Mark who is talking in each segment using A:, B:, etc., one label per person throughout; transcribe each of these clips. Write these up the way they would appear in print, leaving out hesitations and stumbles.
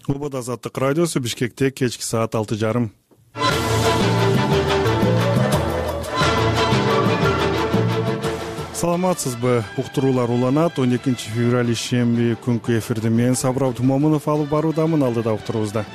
A: Убада Азаттык радиосу, Бишкекте кечки саат 6:30. Саламатсызбы? Уктуруулар уланат. 12 февраль ишемби күнкү эфирди мен Сабыр Абдумомунов алып баруудамын. Алдыда уктурубузда.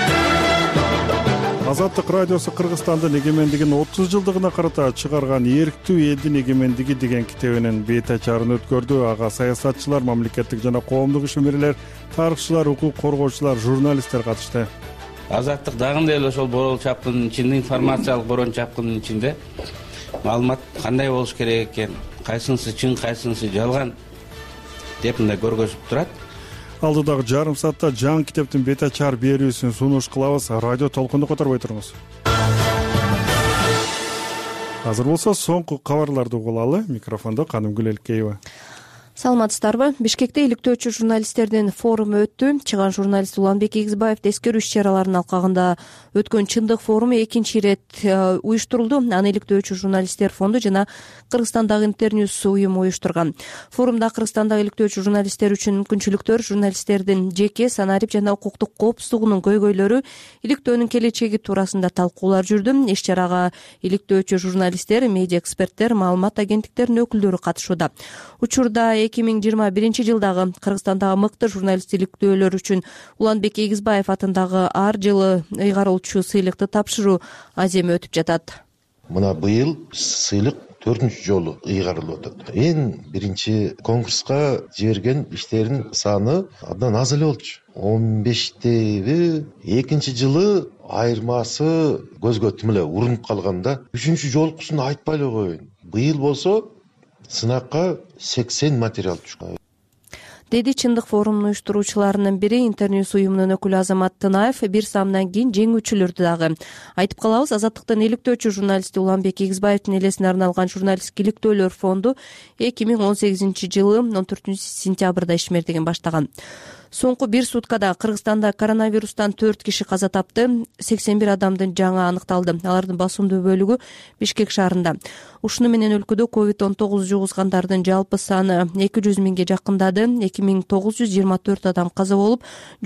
A: Азаттык радиосу Кыргызстандын эгемендигин 30 жылдыгына карата чыгарган «Эрктүү элдин эгемендиги» деген китебинин бет ачарын өткөрдү. Ага саясатчылар, мамлекеттик жана коомдук ишмерлер, тарыхчылар, укук коргоочулар, журналисттер катышты.
B: Азаттык дагы эле ошол бороо чапкынын ичинде, информациялык бороо чапкынын ичинде маалымат кандай болуш керек экен, кайсынысы чын, кайсынысы жалган деп мындай көргөзүп турат.
A: Алдыдагы жарым саатта жаңы китептин бет ачар берүүсүн сунуш кылабыз. Радио толкунду которбой туруңуз. Азыр болсо соңку кабарларды угулалы. Микрофондо Канымгүл Элкеева.
C: Саламатсыздарбы? Бишкекте иликтөөчү журналисттердин форуму өттү. Чыган журналист Уланбек Эгизбаев тескерүү иш-чараларынын алкагында өткөн чындык форуму экинчи ирет уюштурулду. Аны иликтөөчү журналисттер фонду жана Кыргызстандагы Интерньюз уюму уюштурган. Форумда Кыргызстандагы иликтөөчү журналисттер үчүн мүмкүнчүлүктөр, журналисттердин жеке, санарип жана укуктук коопсуздугунун көйгөйлөрү, иликтөөнүн келечеги туурасында талкуулар жүрдү. Иш-чарага иликтөөчү журналисттер, медиа эксперттер, маалымат агенттиктеринин өкүлдөрү катышууда. Учурда 2021 жылдагы Кыргызстандагы мыкты журналист иликтөөлөр үчүн Уланбек Эгизбаев атындагы ар жылы ыйгарылчу сыйлыкты тапшыруу аземи өтүп жатат.
D: Мына быйыл сыйлык 4-үнчү жолу ыйгарылып атат. Эң биринчи конкурска жиберген иштердин саны абдан аз эле болчу. 15теби. Экинчи жылы айырмасы көзгө тим эле урунуп калганда, 3-үнчү жолкусун айтпай эле коеюн. Быйыл болсо сынакка 80 материал түшкөн,
C: деди чындык форумунун уюштуруучуларынын бири Интерньюз уюмунун өкүлү Азамат Тынаев. Бир самдан кийин жеңүүчүлөрдү дагы айтып калабыз. Азаттыктын иликтөөчү журналисти Уланбек Эгизбаевдин элесине арналган журналисттик иликтөөлөр фонду 2018 жылы 14 сентябрда ишмердигин баштаган. Соңку бир суткада Кыргызстанда коронавирустан 4 киши каза тапты, 81 адамдын жаңы аныкталды. Алардын басымдуу бөлүгү Бишкек шаарында. Ушуну менен өлкөдө COVID-19 жугузгандардын жалпы саны 200 миңге жакындады. 2924 адам каза болуп,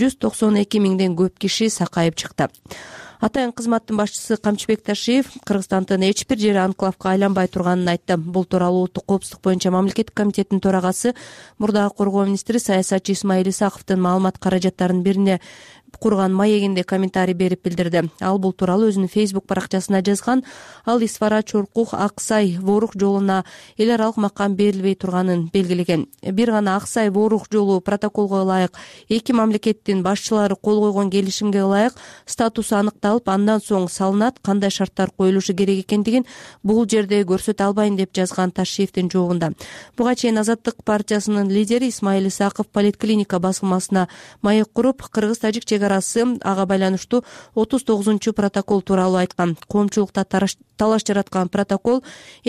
C: 192 миңден көп киши сакайып чыкты. Атайын кызматтын башчысы Камчыбек Ташиев Кыргызстандын эч бир жери анклавга айланбай турганын айтты. Бул тууралуу Улуттук коопсуздук боюнча мамлекеттик комитеттин төрагасы, мурдагы коргоо министри саясатчы Исмаил Исаковдун маалымат каражаттарынын бирине курган маегинде комментарий берип билдирди. Ал бул тууралуу өзүнүн Facebook баракчасына жазган. Ал Исфара, Чоркух, Аксай, Ворух жолуна эл аралык макам берилбей турганын белгилеген. Бир гана Аксай, Ворух жолу протоколго ылайык 2 мамлекеттин башчылары кол койгон келишимге ылайык статусу аныкталып, андан соң салынат, кандай шарттар коюлушу керек экендигин бул жерде көрсөтө албайм деп жазган Ташиевдин жообунда. Буга чейин Азаттык партиясынын лидери Исмаил Исаков поликлиника басылмасына маек куруп, кыргыз-тажик чегарасы ага байланыштуу 39 протокол тууралуу айткан. Коомчулукта талаш жараткан протокол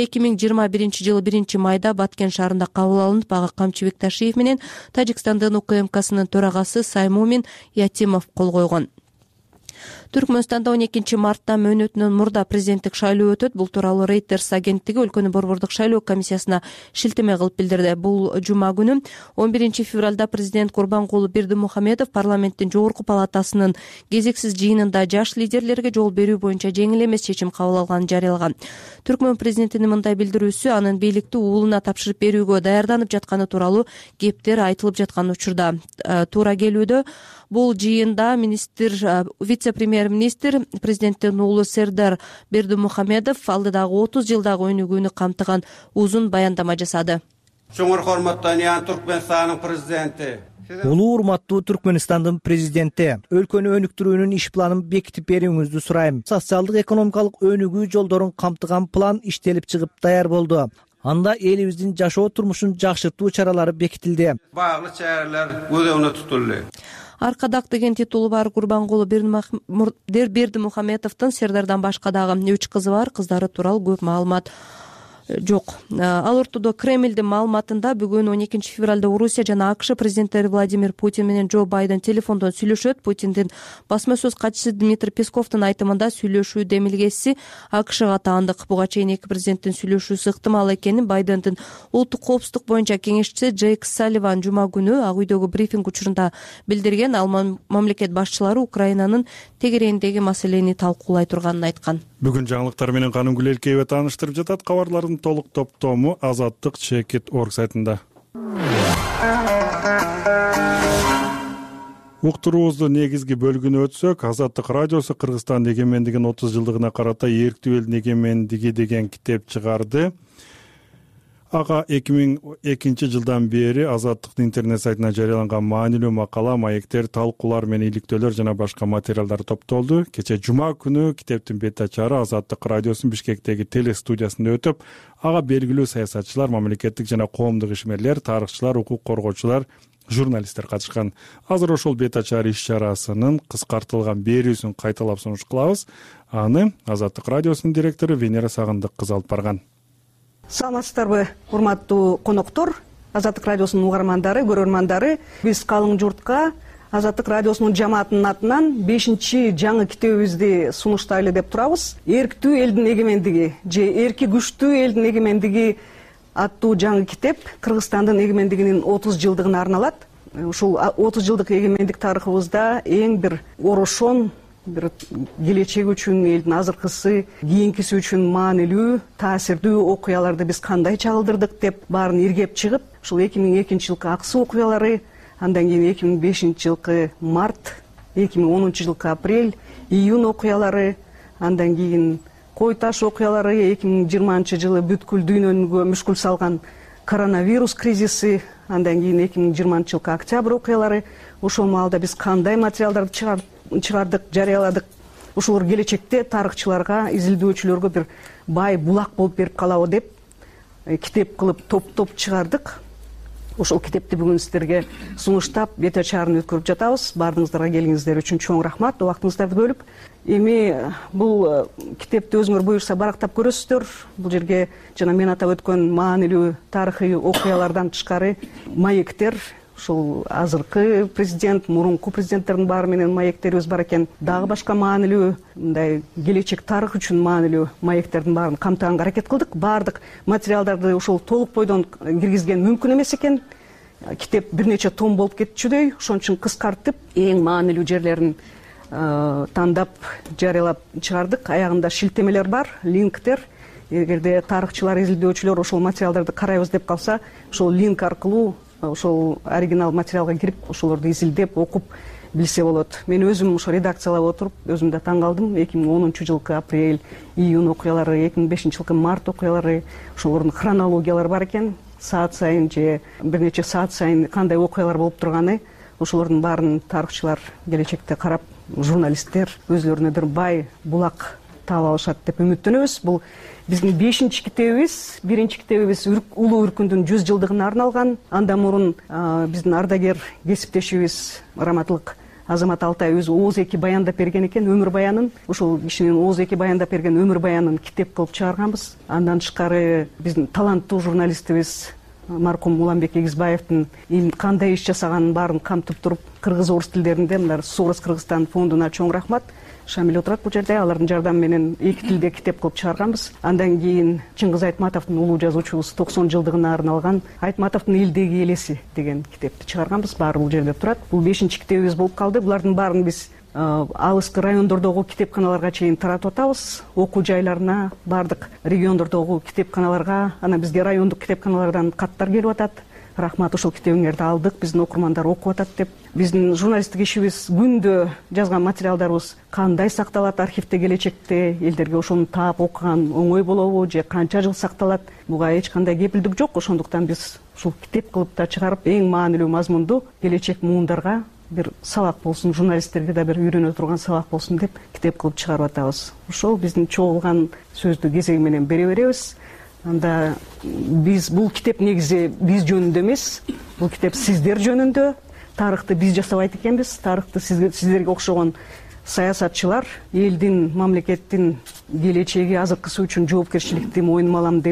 C: 2021 жылы 1 майда Баткен шаарында кабыл алынып, ага Камчыбек Ташиев менен Тажикстандын УКМКсынын төрагасы Саймумин Ятимов кол койгон. Түркмөнстанда 12 мартта мөөнөтүнөн мурда президенттик шайлоо өтөт. Бул тууралуу Reuters агенттиги өлкөнүн борбордук шайлоо комиссиясына шилтеме кылып билдирди. Бул жума күнү 11 февралда президент Курбанкулу Бердимухамедов парламенттин жогорку палатасынын кезексиз жыйынында жаш лидерлерге жол берүү боюнча жеңил эмес чечим кабыл алганын жарыялаган. Түркмөн президентинин мындай билдирүүсү анын бийликти уулуна тапшырып берүүгө даярданып жатканы тууралуу кептер айтылып жаткан учурда туура келүүдө. Бул жыйында вице-премьер-министр президенттин уулу Сердар Бердимухамедов алдыдагы 30 жылдагы өнүгүүнү камтыган узун баяндама жасады.
E: Чоңур урматтуу Түркмөнстандын президенти.
F: Улуу урматтуу Түркмөнстандын президенти, өлкөнү өнүктүрүүнүн иш планын бекитип берүүңүздү сурайм. Социалдык экономикалык өнүгүү жолдорун камтыган план иштелип чыгып даяр болду. Анда элибиздин жашоо турмушун жакшыртуу чаралары бекитилди.
E: Баглы чаралар көзөмүндө тутулду.
C: Аркадак деген титулу бар Курбанкулу Бердимухамедовдун Сердардан башка дагы 3 кызы бар. Кыздары тууралуу көп маалымат жок. Ал ортодо Кремлдин маалыматында бүгүн 12 февралда Орусия жана АКШ президенттери Владимир Путин менен Джо Байден телефондон сүйлөшөт. Путиндин басма сөз катчысы Дмитрий Песковдун айтымында сүйлөшүү демилгеси АКШга таандык. Буга чейин эки президенттин сүйлөшүүсү ыктымал экенин Байдендин улуттук коопсуздук боюнча кеңешчиси Джейк Салливан жума күнү Ак үйдөгү брифинг учурунда билдирген. Ал мамлекет башчылары Украинанын тегерегиндеги маселени талкуулай турганын айткан.
A: Бүгүн жаңылыктар менен Каным Гүлелкеева тааныштырып жатат. Кабарлардын толук топтому Азаттык Чекит.org сайтында. Уктуруубузду негизги бөлүгүнө өтсөк, Азаттык радиосу Кыргызстандын эгемендигинин 30 жылдыгына карата эрктүү элдин эгемендиги деген китеп чыгарды. Ага 2002 жылдан бери Азаттыктын интернет сайтына жарыяланган маанилүү макала, маектер, талкуулар менен иликтөөлөр жана башка материалдар топтолду. Кече жума күнү китептин бет ачары Азаттык радиосунун Бишкектеги телестудиясында өтүп, ага белгилүү саясатчылар, мамлекеттик жана коомдук ишмерлер, тарыхчылар, укук коргоочулар, журналисттер катышкан. Азыр ошол бет ачар иш-чарасынын кыскартылган берүүсүн кайталап сунуш кылабыз. Аны Азаттык радиосунун директору Венера Сагындык кыз алып барган.
G: Саламатсыздарбы, урматтуу коноктор, Азаттык радиосунун угармандары, көрөрмандары. Биз калың журтка Азаттык радиосунун жамаатынын атынан 5-чи жаңы китебибизди сунуштайлы деп турабыз. Эрктүү элдин эгемендиги же эрки күчтүү элдин эгемендиги аттуу жаңы китеп Кыргызстандын эгемендигинин 30 жылдыгына арналат. Ушул 30 жылдык эгемендик тарыхыбызда эң бир орошон, бир келечеги үчүн, элдин азыркысы, кийинкиси үчүн маанилүү, таасирдүү окуяларды биз кандай чагылдырдык деп баарын иргеп чыгып, ушул 2002 жылкы ак суу окуялары, андан кийин 2005 жылкы март, 2010 жылкы апрель, июнь окуялары, андан кийин Кой таш окуялары, 2020 жылы бүткүл дүйнөгө мүшкүл салган коронавирус кризиси, андан кийин 2020 жылкы октябрь окуялары. Ошол маалда биз кандай материалдарды чыгардык, жарыяладык. Ушулар келечекте тарыхчыларга, изилдөөчүлөргө бир бай булак болуп берип калабы деп китеп кылып топтоп чыгардык. Ошол китепти бүгүн сиздерге сунуштап, бет ачарын өткөрүп жатабыз. Баардыгыңыздарга келгениңиздер үчүн чоң рахмат, убактыңыздарды бөлүп. Эми бул китепти өзүңөр буюрса барактап көрөсүздөр. Бул жерге жана мен атап өткөн маанилүү тарыхый окуялардан тышкары маектер, ушул азыркы президент, мурунку президенттердин баары менен маектерибиз бар экен. Дагы башка маанилүү, мындай келечек тарых үчүн маанилүү маектердин баарын камтыганга аракет кылдык. Баардык материалдарды ушул толук бойдон киргизген мүмкүн эмес экен. Китеп бир нече том болуп кетчүдөй, ошон үчүн кыскартып, эң маанилүү жерлерин тандап жарыялап чыгардык. Аягында шилтемелер бар, линктер. Эгерде тарыхчылар, изилдөөчүлөр ошол материалдарды карайбыз деп калса, ошол линк аркылуу ошол оригинал материалга кирип, ошолорду изилдеп, окуп билсе болот. Мен өзүм ошо редакциялап отуруп, өзүм да таң калдым. 2010 жылкы апрель, июнь окуялары, 2005 жылкы март окуялары, ошолордун хронологиялары бар экен. Саат сайын же бир нече саат сайын кандай окуялар болуп турганы, ошолордун баарын тарыхчылар келечекте карап, журналисттер өзлөрүнө бир бай булак таап алышат деп үмүттөнөбүз. Бул биздин 5-чи китебибиз, 1-чи китебибиз улуу үркүндүн 100 жылдыгына арналган. Андан мурун биздин ардагер кесиптешибиз Раматылык Азамат Алтай өзү ооз эки баяндап берген экен, өмүр баянын. Ушул кишинин ооз эки баяндап берген өмүр баянын китеп кылып чыгарганбыз. Андан тышкары биздин таланттуу журналистибиз маркум Уланбек Эгизбаевдин кандай иш жасаганын баарын камтып туруп, кыргыз орус тилдеринде мына Согрос Кыргызстан фондуна чоң рахмат. Шамил отурат бул жерде, алардын жардамы менен эки тилде китеп кылып чыгарганбыз. Андан кийин Чыңгыз Айтматовдун улуу жазуучубуз 90 жылдыгына арналган Айтматовдун Элдеги элеси деген китепти чыгарганбыз. Баары бул жерде турат. Бул 5-чи китебибиз болуп калды. Булардын баарын биз алыскы райондордогу китепканаларга чейин таратып атабыз. Окуу жайларына, баардык региондордогу китепканаларга, анан бизге райондук китепканалардан каттар келип атат. Рахмат, ошол китебиңерди алдык, биздин окурмандар окуп атат деп. Биздин журналисттик ишибиз, күндө жазган материалдарыбыз кандай сакталат архивде келечекте, элдерге ошону таап окуган оңой болобу же канча жыл сакталат, буга эч кандай кепилдик жок. Ошондуктан биз ушул китеп кылып да чыгарып, эң маанилүү мазмунду келечек муундарга бир сабак болсун, журналисттерге да бир үйрөнө турган сабак болсун деп китеп кылып чыгарып атабыз. Ошол биздин чогулган сөздү кезеги менен бере беребиз. Анда биз бул китеп негизи биз жөнүндө эмес, бул китеп сиздер жөнүндө. Тарыхты биз жасабайт экенбиз. Тарыхты сиздерге окшогон саясатчылар элдин, мамлекеттин келечеги, азыркысы үчүн жоопкерчиликти мойнума алам деп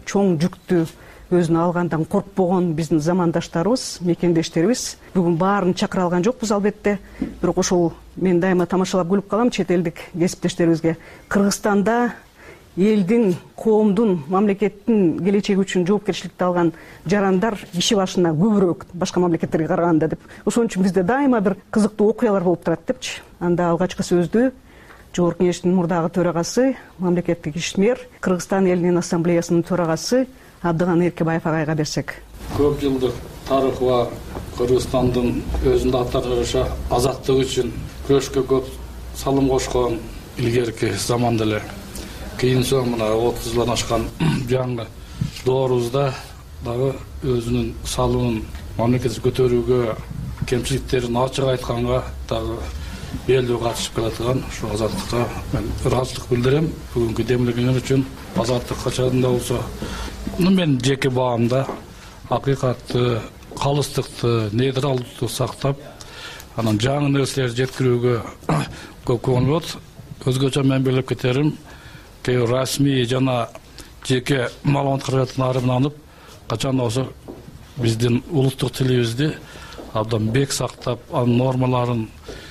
G: чоң жүктү өзүнө алгандан коркпогон биздин замандаштарыбыз, мекендештерибиз бүгүн баарын чакыра алган жокпуз албетте. Бирок ошол мен дайыма тамашалап күлүп калам чет элдик кесиптештерибизге. Кыргызстанда элдин, коомдун, мамлекеттин келечеги үчүн жоопкерчиликти алган жарандар киши башына көбүрөөк башка мамлекеттерге караганда деп. Ошон үчүн бизде дайыма бир кызыктуу окуялар болуп турат депчи. Анда алгачкы сөздү Жогорку Кеңештин мурдагы төрагасы, мамлекеттик ишмер, Кыргызстан элинин ассамблеясынын төрагасы Абдыган Эркебаев агайга берсек.
H: Көп жылдык тарыхы бар Кыргызстандын өзүнүн аттарына жараша азаттык үчүн күрөшкө көп салым кошкон илгерки заманда эле. Кийин соң мына 30 жылдан ашкан жаңы доорубузда дагы өзүнүн салымын мамлекетти көтөрүүгө, кемчиликтерин ачык айтканга дагы белдүү катышып келаткан ушу азаттыкка мен ыраазычылык билдирем. Бүгүнкү демилгеңер үчүн азаттык качан да болсо мен жеке баамда акыйкатты, калыстыкты, нейтралдыкты сактап, анан жаңы нерселерди жеткирүүгө көп көңүл болот. Өзгөчө мен белгилеп кетерим, кээ расмий жана жеке маалымат каражатын арымданып, качан болсо биздин улуттук тилибизди абдан бек сактап, анын нормаларын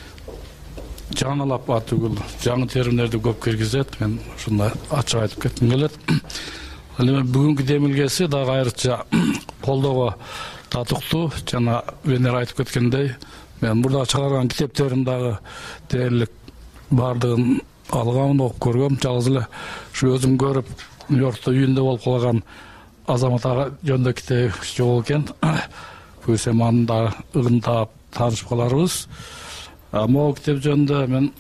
H: жаңылап атүгүл, жаңы терминдерди көп киргизет. Мен ушундай ачык айтып кетким келет. Бүгүнкү демилгеси дагы айрыкча колдоого татыктуу. Жана Венер айтып кеткендей, мен мурда чыгарган китептерим дагы дээрлик бардыгын алгам, окуп көргөм. Жалгыз эле ушу өзүм көрүп Нью-Йоркто үйүндө болуп калган Азамат ага жөнүндө китеп жок экен. Буйсем аны дагы ыгын таап таанышып каларбыз. Могу китеп жөнүндө мен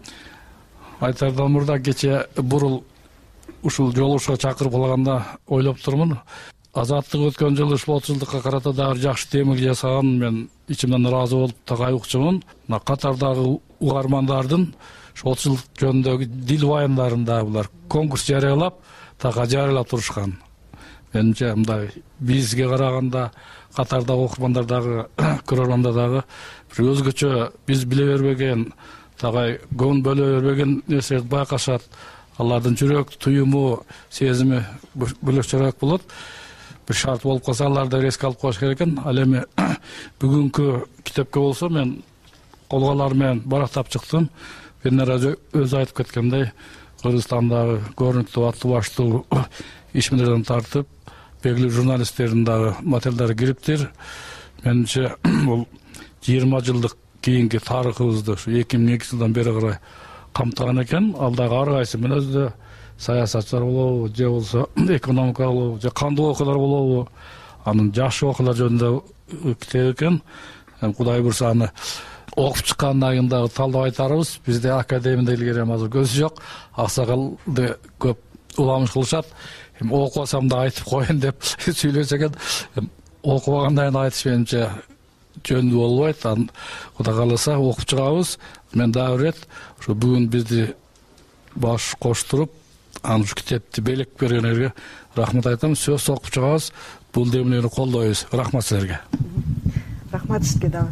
H: айтардан мурда кече бурул ушул жолугушууга чакырып калганда ойлоп турмун. Азаттык өткөн жылы ушул 30 жылдыкка карата дагы жакшы демилге жасаган мен ичимден ыраазы болуп да кайгыкчумун. Мына катардагы угармандардын ушул 30 жыл жөнүндөгү дил баяндарында булар конкурс жарыялап, тага жарыялап турушкан. Менимче мындай бизге караганда катардагы окурмандар дагы, көрөрмандар дагы бир өзгөчө биз биле бербеген, тагай көңүл бөлө бербеген нерселерди байкашат. Алардын жүрөк туюму, сезими бөлөкчөрөөк болот. Бир шарт болуп калса аларды эске алып коюш керек экен. Ал эми бүгүнкү китепке болсо мен колгалар менен барактап чыктым. Венера өзү айтып кеткендей, Кыргызстандагы көрүнүктүү аттуу баштуу ишмерлерден тартып, белгилүү журналисттердин дагы материалдары кириптир. Менимче бул 20 жылдык кийинки тарыхыбызды ушу 2002 жылдан бери карай камтыган экен. Ал дагы ар кайсы мүнөздө саясатчылар болобу, же болсо экономика болобу, же кандуу окуялар болобу, анын жакшы окуялар жөнүндө китеп экен. Кудай буйрса аны окуп чыккандан кийин дагы талдап айтарбыз. Бизде академияда илгери азыр көзү жок, аксакалды көп уламыш кылышат. Окубасам да айтып коеюн деп сүйлөсө экен. Окубагандан кийин айтыш менимче жөндүү болбойт. Кудай кааласа окуп чыгабыз. Мен дагы бир рет ушу бүгүн бизди баш коштуруп, ушу китепти белек бергендерге рахмат айтам. Сөз окуп чыгабыз. Бул демилгени колдойбуз. Рахмат силерге.
G: Рахмат сизге дагы.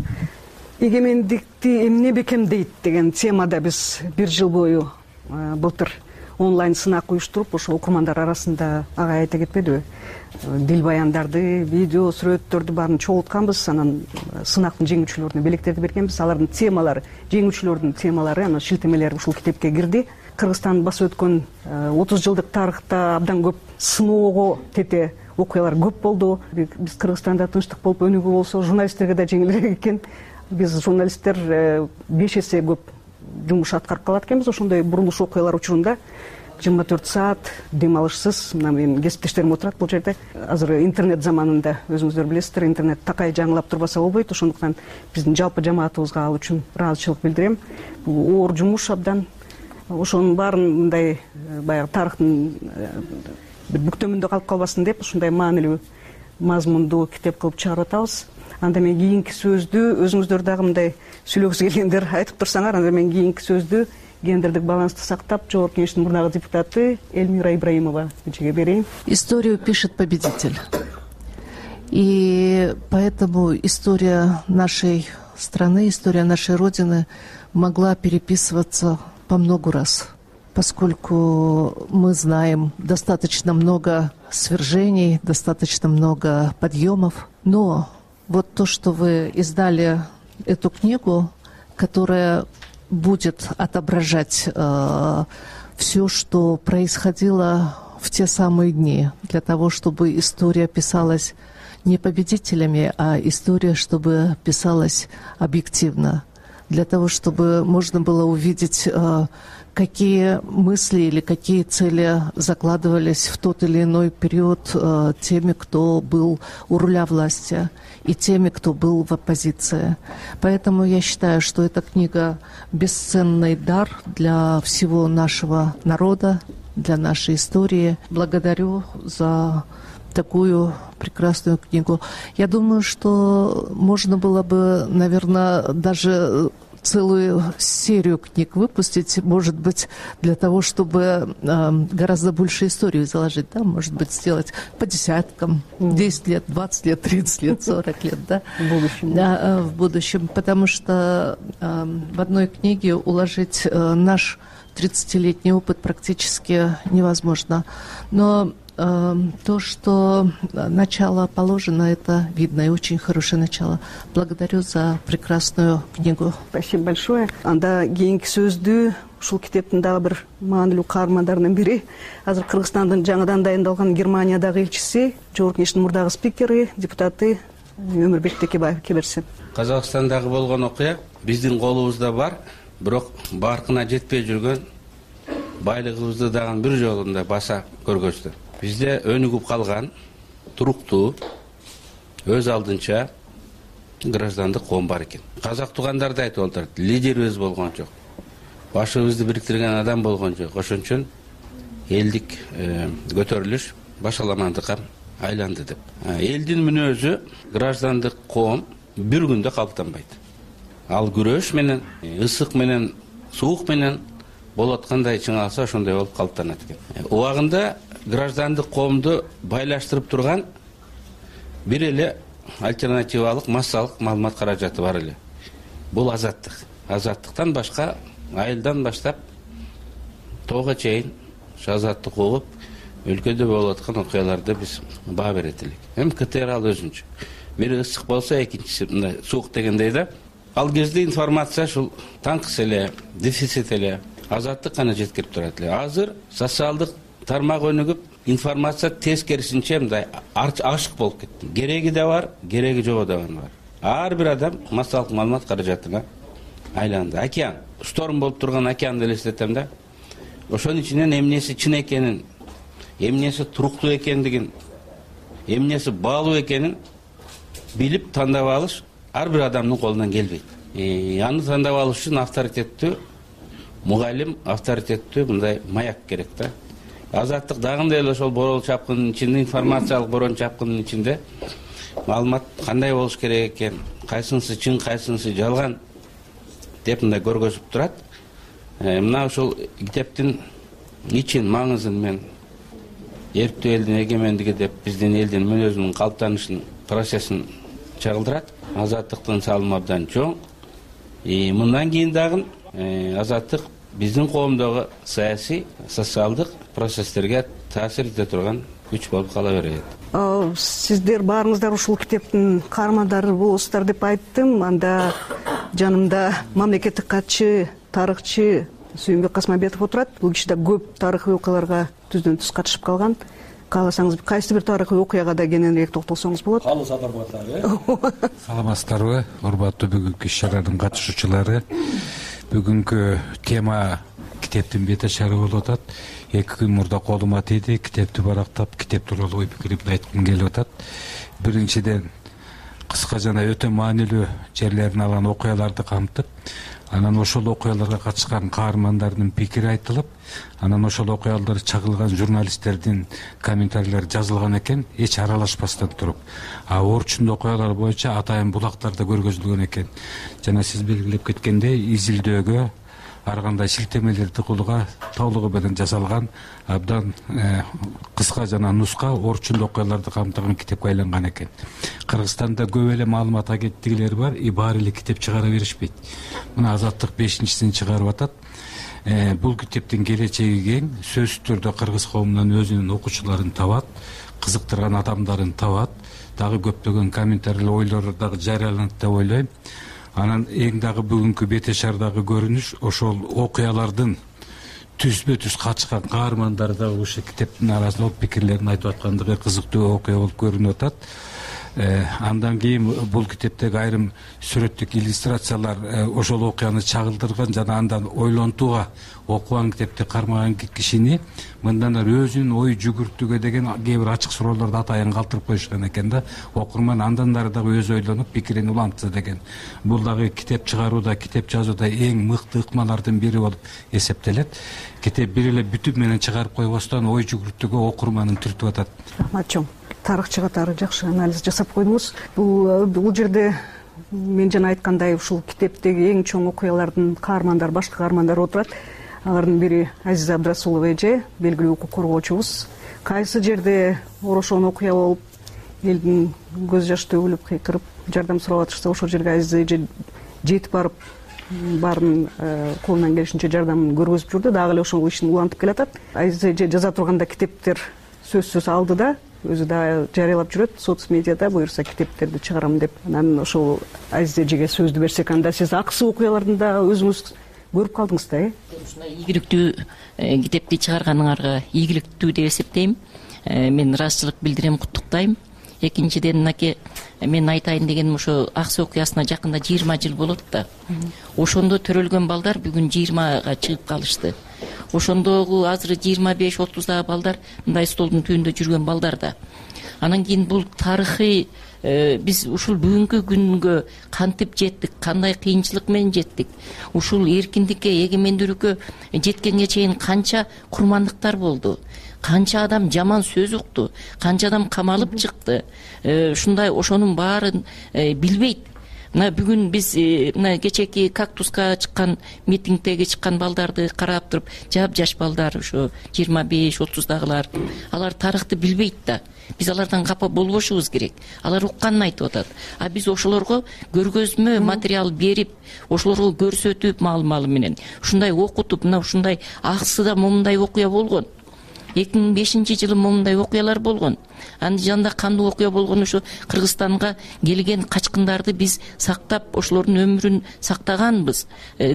G: Эгемендикти эмне бекемдейт деген темада биз бир жыл бою былтыр онлайн сынак уюштуруп, ошо окурмандар арасында агай айта кетпедиби? Дил баяндарды, видео, сүрөттөрдү баарын чогултканбыз, анан сынактын жеңүүчүлөрүнө белектерди бергенбиз. Алардын темалары, жеңүүчүлөрдүн темалары, анан шилтемелери ушул китепке кирди. Кыргызстан басып өткөн 30 жылдык тарыхта абдан көп сыноого тете окуялар көп болду. Биз Кыргызстанда тынчтык болуп өнүгүү болсо, журналисттерге да жеңилирээк экен. Биз журналисттер 5 эсе көп жумуш аткарып калат экенбиз. Ошондой бурулуш окуялар учурунда 24 саат дем алышсыз, мына менин кесиптештерим отурат бул жерде. Азыр интернет заманында өзүңүздөр билесиздер, интернет такай жаңылап турбаса болбойт. Ошондуктан биздин жалпы жамаатыбызга ал үчүн ыраазычылык билдирем. Бул оор жумуш абдан. Ошонун баарын мындай баягы тарыхтын бүктөмүндө калып калбасын деп ушундай маанилүү, мазмундуу китеп кылып чыгарып атабыз. Анда мен кийинки сөздү өзүңүздөр дагы мындай сүйлөгүсү келгендер айтып турсаңар, анда мен кийинки сөздү гендердик балансты сактап Жогорку Кеңештин мурдагы депутаты Эльмира Ибраимова эжеге берейин.
I: Историю пишет победитель. И поэтому история нашей страны, история нашей Родины могла переписываться по много раз. поскольку мы знаем достаточно много свержений, достаточно много подъемов. Но вот то, что вы издали эту книгу, которая будет отображать все, что происходило в те самые дни, для того, чтобы история писалась не победителями, а история, чтобы писалась объективно, для того, чтобы можно было увидеть, какие мысли или какие цели закладывались в тот или иной период теми, кто был у руля власти, и теми, кто был в оппозиции. Поэтому я считаю, что эта книга бесценный дар для всего нашего народа, для нашей истории. Благодарю за такую прекрасную книгу. Я думаю, что можно было бы, наверное, даже целую серию книг выпустить, может быть, для того, чтобы гораздо больше историю заложить, да, может быть, сделать по десяткам, 10 лет, 20 лет, 30 лет, 40 лет, да,
G: в будущем.
I: Да, в будущем, потому что в одной книге уложить наш 30-летний опыт практически невозможно. Но то, что начало положено, это видно, и очень хорошее начало. Благодарю за прекрасную книгу.
G: Спасибо большое. Анда кийинки сөздү ушул китептин дагы бир маанилүү каармандарынын бири азыр Кыргызстандын жаңыдан дайындалган Германиядагы элчиси, Жогорку Кеңештин мурдагы спикери, депутаты Өмүрбек Текебаев кеберсин.
B: Казакстандагы болгон окуя биздин колубузда бар, бирок баркына жетпей жүргөн байлыгыбызды дагы бир жолунда баса көргөздү. Bizde önügüp kalgan, turuktуу, öz алдынча граждандык коом бар экен. Казак туугандар да айтып отурат, лидерибиз болгон жок. Башыбызды бириктирген адам болгон жок. Ошон үчүн элдик көтөрүлүш башаламандыкка айланды деп. Элдин мүнөзү граждандык коом бир күндө калыптанбайт. Ал күрөш менен, ысык менен, суук менен болуп аткандай чыңалса ошондой болуп калыптанат экен. Убагында граждандык коомду байлаштырып турган бир эле альтернативалык массалык маалымат каражаты бар эле. Бул азаттык. Азаттыктан башка айылдан баштап тоого чейин азаттык угуп өлкөдө болуп аткан окуяларды биз баа берет элек. Эми КТР ал өзүнчө. Бири ысык болсо, экинчиси мындай суук дегендей да. Ал кезде информация ушул таңкыс эле, дефицит эле, азаттык гана жеткирип турат эле. Азыр социалдык тармак өнүгүп, информация тескерисинче мындай ашык болуп кетти. Кереги да бар, кереги жок да бар. Ар бир адам массалык маалымат каражатына айланды. Океан, шторм болуп турган океанды элестетем да. Ошонун ичинен эмнеси чын экенин, эмнеси туруктуу экендигин, эмнеси баалуу экенин билип тандап алыш ар бир адамдын колунан келбейт. Аны тандап алыш үчүн авторитеттүү мугалим, авторитеттүү мындай маяк керек да. Азаттык дагы эле ошол борол чапкынын ичинде, информациялык борон чапкынын ичинде маалымат кандай болуш керек экен, кайсынысы чын, кайсынысы жалган деп мындай көргөзүп турат. Мына ушул китептин ичин маңызын мен эрктүү элдин эгемендиги деп биздин элдин мүнөзүнүн калыптанышын процессин чагылдырат. Азаттыктын салымы абдан чоң. Мындан кийин дагы азаттык биздин коомдогу саясий, социалдык процесстерге таасир эте турган күч болуп кала берет.
G: Сиздер баарыңыздар ушул китептин каармандары болосуздар деп айттым. Анда жанымда мамлекеттик катчы, тарыхчы Сүйүнбек Касмамбетов отурат. Бул киши да көп тарыхый окуяларга түздөн түз катышып калган. Кааласаңыз кайсы бир тарыхый окуяга да кененирээк токтолсоңуз болот.
J: Саламатсыздарбы, урматтуу бүгүнкү иш-чаранын катышуучулары. Бүгүнкү тема китептин бет ашары болуп атат. 2 күн мурда колума тийди, китепти барактап, китеп тууралуу ой пикиримди айткым келип атат. Биринчиден кыска жана өтө маанилүү жерлерин алган окуяларды камтып, анан ошол окуяларга катышкан каармандардын пикири айтылып, анан ошол окуялар чагылган журналисттердин комментарийлери жазылган экен, эч аралашпастан туруп. Орчундо окуялар боюнча атайын булактарда көргөзүлгөн экен. Жана сиз белгилеп кеткендей, изилдөөгө ар кандай шилтемелерди кылууга толугу менен жасалган абдан кыска жана нуска орчундо окуяларды камтыган китепке айланган экен. Кыргызстанда көп эле маалымат агенттиктери бар, баары эле китеп чыгара беришпейт. Мына Азаттык 5-син чыгарып атат. Бул китептин келечеги кең. Сөзсүз түрдө кыргыз коомунан өзүнүн окуучуларын табат, кызыктырган адамдарын табат, дагы көптөгөн комментарийлер, ойлор дагы жарыяланат деп ойлойм. Анан эң дагы бүгүнкү бете шаардагы көрүнүш ошол окуялардын түзбө түз катышкан каармандары дагы ушул китептин арасында пикирлерин айтып аткандыгы кызыктуу окуя болуп көрүнүп атат. Андан кийин бул китептеги айрым сүрөттүк иллюстрациялар ошол окуяны чагылдырган жана андан ойлонтууга окуган китепти кармаган кишини мындан ары өзүнүн ой жүгүртүүгө деген кээ бир ачык суроолорду атайын калтырып коюшкан экен да. Окурман андан ары дагы өзү ойлонуп пикирин улантса деген. Бул дагы китеп чыгарууда, китеп жазууда эң мыкты ыкмалардын бири болуп эсептелет. Китеп бир эле бүтүн менен чыгарып койбостон ой жүгүртүүгө окурманын түртүп атат.
G: Рахмат чоң. Тарыхчы катары жакшы анализ жасап койдуңуз. Бул жерде мен жана айткандай ушул китептеги эң чоң окуялардын каармандары, башкы каармандар отурат. Алардын бири Азиза Абдрасулова эже, белгилүү укук коргоочубуз. Кайсы жерде орошон окуя болуп, элдин көз жаш төгүлүп, кыйкырып, жардам сурап атышса, ошол жерге Азиза эже жетип барып, баарын колунан келишинче жардамын көргөзүп жүрдү. Дагы эле ошол ишин улантып келатат. Азиза эже жаза турганда китептер сөзсүз алды да, өзү да жарыялап жүрөт соц медиада, буюрса китептерди чыгарам деп. Анан ошол Азиза эжеге сөздү берсек, анда сиз аксы окуяларын да өзүңүз көрүп калдыңыз да,
K: Ушундай ийгиликтүү китепти чыгарганыңарга ийгиликтүү деп эсептейм. Мен ыраазычылык билдирем, куттуктайм. Экинчиден, мынакей мен айтайын дегеним, ошо аксы окуясына жакында 20 жыл болот да. Ошондо төрөлгөн балдар бүгүн 20га чыгып калышты. Ошондогу азыр 25-30 балдар мындай столдун түбүндө жүргөн балдар да. Анан кийин бул тарыхый биз ушул бүгүнкү күнгө кантип жеттик, кандай кыйынчылык менен жеттик, ушул эркиндикке, эгемендүүлүккө жеткенге чейин канча курмандыктар болду, канча адам жаман сөз укту, канча адам камалып чыкты. Ушундай ошонун баарын билбейт. Мына бүгүн биз мына кечеки кактуска чыккан митингдеги чыккан балдарды карап туруп, жаш балдар, ошо 25-30дагылар, алар тарыхты билбейт да. Биз алардан капа болбошубуз керек. Алар укканын айтып атат. А биз ошолорго көргөзмө материал берип, ошолорго көрсөтүп, маал менен ушундай окутуп, мына ушундай Аксыда момундай окуя болгон. 2005-жылы момундай окуялар болгон. Андижанда кандуу окуя болгон, ошо Кыргызстанга келген качкындарды биз сактап, ошолордун өмүрүн сактаганбыз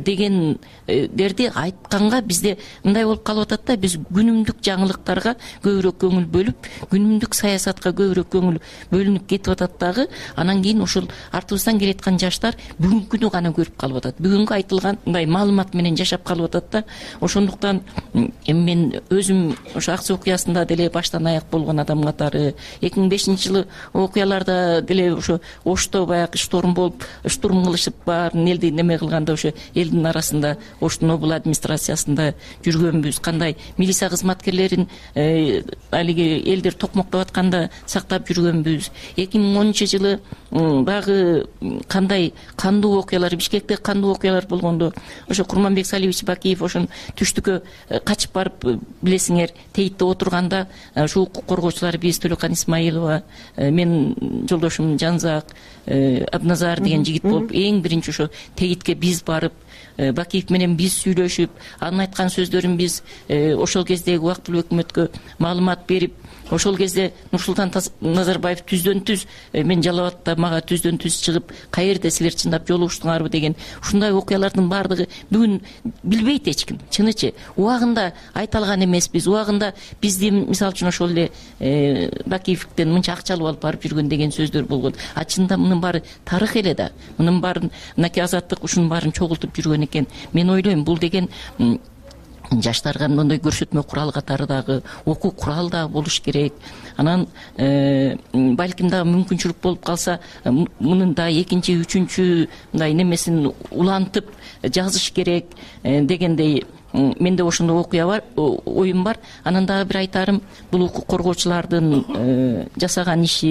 K: дегендерди айтканга бизде мындай болуп калып атат да, биз күнүмдүк жаңылыктарга көбүрөөк көңүл бөлүп, күнүмдүк саясатка көбүрөөк көңүл бөлүнүп кетип атат дагы. Анан кийин ошол артыбыздан келаткан жаштар бүгүнкүнү гана көрүп калып атат. Бүгүнкү айтылган мындай маалымат менен жашап калып атат да. Ошондуктан мен өзүм Аксы окуясында деле баштан аяк болгон адам катары 2005-жылы окуяларда деле ошо Ошто баягы штурм болуп, штурм кылышып баарын элди неме кылганда, ошо элдин арасында Оштун обул администрациясында жүргөнбүз. Кандай милиция кызматкерлерин алиги элдер токмоктоп атканда сактап жүргөнбүз. 2010-жылы дагы кандай кандуу окуялар, Бишкекте кандуу окуялар болгондо, ошо Курманбек Салиевич Бакиев ошон түштүккө качып барып, билесиңер, тейитте отурганда ушул укук коргоочулар биз Төлөкан Исмаилова, мен жолдошум Жанзак Абназар деген жигит болуп, эң биринчи ошо тейитке биз барып, Бакиев менен биз сүйлөшүп, анын айткан сөздөрүн биз ошол кездеги убактылуу өкмөткө маалымат берип, ошол кезде Нурсултан Назарбаев түздөн түз, мен Жалал Абадта мага түздөн түз чыгып, каерде силер чындап жолугуштуңарбы деген ушундай окуялардын баардыгы бүгүн билбейт эч ким. Чынычы убагында айта алган эмеспиз. Убагында бизди мисалы үчүн ошол эле Бакиевден мынча акча алып барып жүргөн деген сөздөр болгон. А чында мунун баары тарых эле да. Мунун баарын мынакей Азаттык ушунун баарын чогултуп жүргөн экен. Мен ойлойм, бул деген жаштарга мындай көрсөтмө курал катары дагы, окуу курал да болуш керек. Анан балким дагы мүмкүнчүлүк болуп калса, мунун да экинчи, үчүнчү мындай немесин улантып жазыш керек дегендей менде ошондой окуя бар, оюм бар. Анан дагы бир айтарым, бул укук коргоочулардын жасаган иши,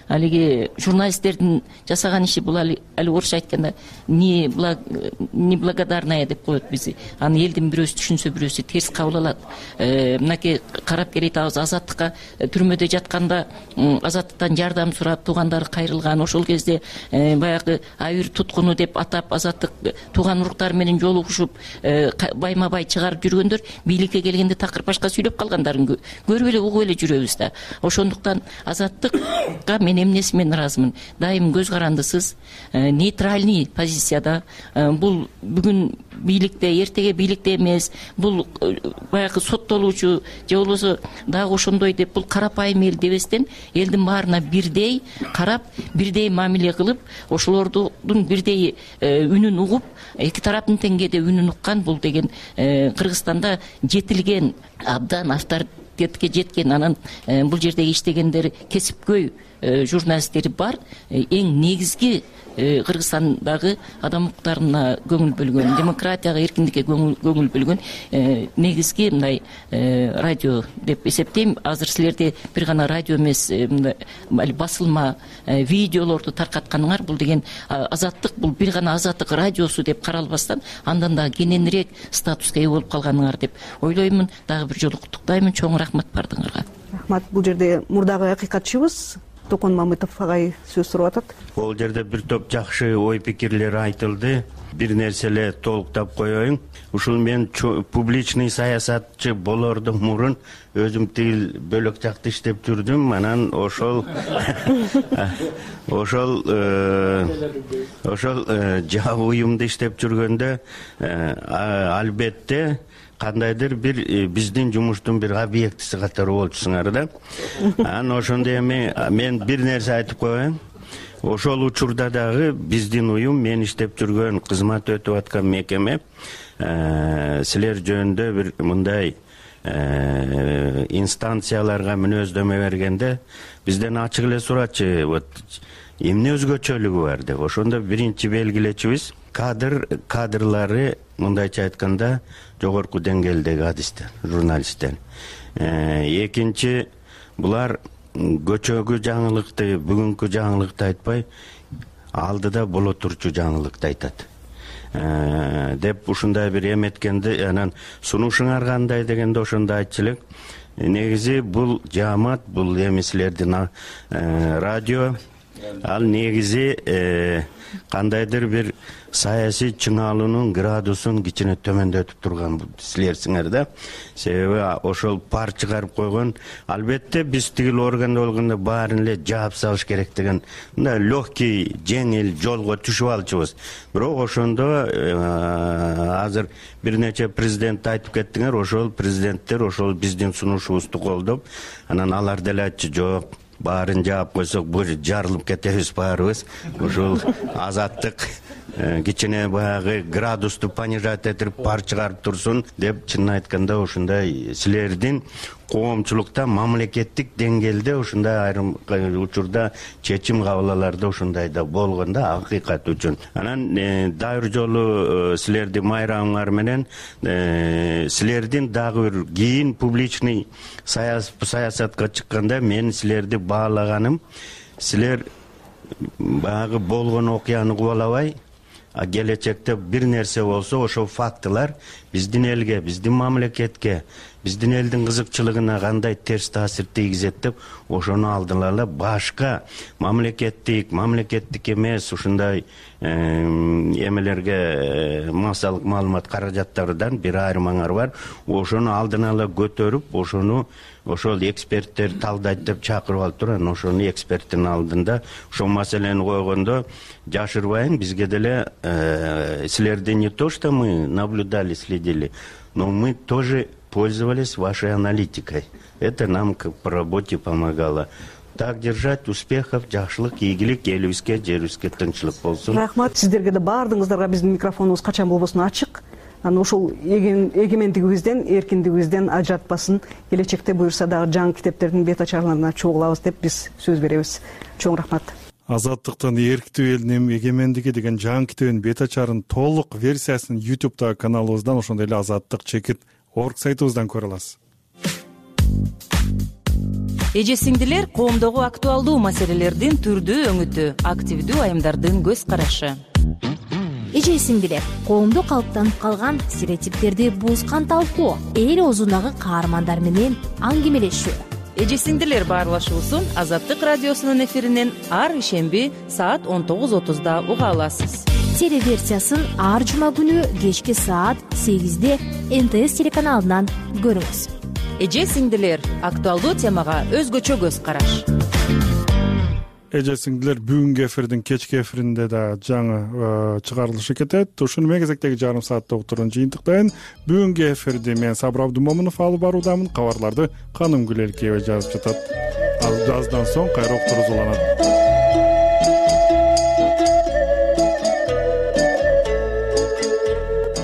K: алиги журналисттердин жасаган иши бул али орусча айтканда неблагодарная деп коет бизди. Аны элдин бирөөсү түшүнсө бирөөсү терс кабыл алат. Мынакей карап келе атабыз, Азаттыкка түрмөдө жатканда Азаттыктан жардам сурап туугандары кайрылган. Ошол кезде баягы Айыр туткуну деп атап Азаттык тууган уруктары менен жолугушуп байма бай чыгарып жүргөндөр бийликке келгенде такыр башка сүйлөп калгандарын көрүп эле угуп эле жүрөбүз да. Ошондуктан Азаттыкка мен эмнеси менен ыраазымын. Дайым көз карандысыз, нейтральный позицияда. Бул бүгүн бийликте, эртеге бийликте эмес. Бул баягы соттолуучу же болбосо дагы ошондой деп бул карапайым эл дебестен элдин баарына бирдей карап, бирдей мамиле кылып, ошолордун бирдей үнүн угуп, эки тараптын теңгеде үнүн уккан бул деген Кыргызстанда жетилген, абдан авторитетке жеткен, анан бул жердеги иштегендер кесипкөй журналисттери бар. Эң негизги Кыргызстандагы адам укуктарына көңүл бөлгөн, демократияга, эркиндикке көңүл бөлгөн негизги мындай радио деп эсептейм. Азыр силерде бир гана радио эмес, басылма видеолорду таркатканыңар, бул деген Азаттык, бул бир гана Азаттык радиосу деп каралбастан андан да кененирээк статуска ээ болуп калганыңар деп ойлоймун. Дагы бир жолу куттуктаймын. Чоң рахмат бардыгыңарга.
G: Рахмат. Бул жерде мурдагы акыйкатчыбыз Токон Мамытов агай сөз суруп атат.
L: Бул жерде бир топ жакшы ой пикирлер айтылды. Бир нерселе толуктап коеюн. Ушул мен публичный саясатчы болордон мурун өзүм тил бөлөк жакта иштеп жүрдүм. Анан ошол жабы уюмда иштеп жүргөндө албетте кандайдыр бир биздин жумуштун бир объектиси катары болчусуңар да. Анан ошондо эми мен бир нерсе айтып коеюн. Ошол учурда дагы биздин уюм, мен иштеп жүргөн, кызмат өтүп аткан мекеме силер жөнүндө бир мындай инстанцияларга мүнөздөмө бергенде бизден ачык эле сурачы, вот эмне өзгөчөлүгү бар деп. Ошондо биринчи белгилечибиз кадрлары, мындайча айтканда, жогорку деңгээлдеги адистер, журналисттер. Экинчи, булар көчөгү жаңылыкты, бүгүнкү жаңылыкты айтпай, алдыда боло турчу жаңылыкты айтат. Деп ушундай бир эметкенде, анан сунушуңар кандай дегенде ошондо айтчу элек. Негизи бул жаамат, бул эми силердин радио, ал негизи кандайдыр бир саясий чыңалуунун градусун кичине төмөндөтүп турган силерсиңер да. Себеби ошол пар чыгарып койгон. Албетте биз тигил органда болгондо баарын эле жаап салыш керек деген мындай легкий, жеңил жолго түшүп алчубуз. Бирок ошондо азыр бир нече президент айтып кеттиңер, ошол президенттер ошол биздин сунушубузду колдоп, анан алар деле айтчу, жок, баарын жаап койсок бул жарылып кетебиз баарыбыз. Ошол Азаттык кичине баягы градусту понижать этип пар чыгарып турсун деп, чынын айтканда ушундай силердин коомчулукта, мамлекеттик деңгээлде ушундай айрым учурда чечим кабыл аларда ушундай да болгондо акыйкат үчүн. Анан дайыр жолу силердин майрамыңар менен силердин дагы бир кийин публичный саясатка чыкканда мен силерди баалаганым, силер баягы болгон окуяны кубалабай, келечекте бир нерсе болсо ошол фактылар биздин элге, биздин мамлекетке, биздин элдин кызыкчылыгына кандай терс таасир тийгизет деп ошону алдылала башка мамлекеттик эмес ушундай эмелерге массалык маалымат каражаттардан бир айырмаңар бар. Ошону алдын ала көтөрүп, ошол эксперттер талдайт деп чакырып алып туран, ошону эксперттин алдында ошол маселени койгондо жашырбайын, бизге деле силерди не то, что мы наблюдали, следили, но мы тоже пользовались вашей аналитикой. Это нам по работе помогало. Так держать, успехов, жакшылык, ийгилик элибизге, жерибизге тынчылык болсун.
G: Рахмат. Сиздерге да баардыгыңыздарга биздин микрофонубуз качан болбосун ачык. Анан ошол эгемендигибизден, эркиндигибизден ажыратпасын. Келечекте буюрса дагы жаңы китептердин бет ачарларына чогулабыз деп биз сөз беребиз. Чоң рахмат.
A: Азаттыктын эрктүү элдин эгемендиги деген жаңы китебинин бет ачарын толук версиясын YouTube'да каналыбыздан, ошондой эле Азаттык Чекит орг сайтыбыздан көрө аласыз.
M: эже сиңдилер коомдогу актуалдуу маселелердин түрдүү өңүтү, активдүү айымдардын көз карашы.
N: эже сиңдилер коомдо калыптанып калган стереотиптерди буузган талкуу, эл оозундагы каармандар менен аңгемелешүү.
M: Эже сиңдилер баарлашуусун Азаттык радиосунун эфиринен ар ишемби саат 19:30 уга аласыз.
N: Телеверсиясын ар жума күнү кечки саат 8 НТС телеканалынан көрүңүз.
M: Эже сиңдилер актуалдуу темага өзгөчө көз караш.
A: Эже сиңдилер бүгүнкү эфирдин кечки эфиринде да жаңы чыгарылышы кетет. Ушуну мен кезектеги жарым саатта отурууну жыйынтыктайын. Бүгүнкү эфирди мен Сабыр Абдумомунов алып баруудамын. Кабарларды Каным Гүлелкеева жазып жатат. Ал жаздан соң кайра уктуруусу уланат.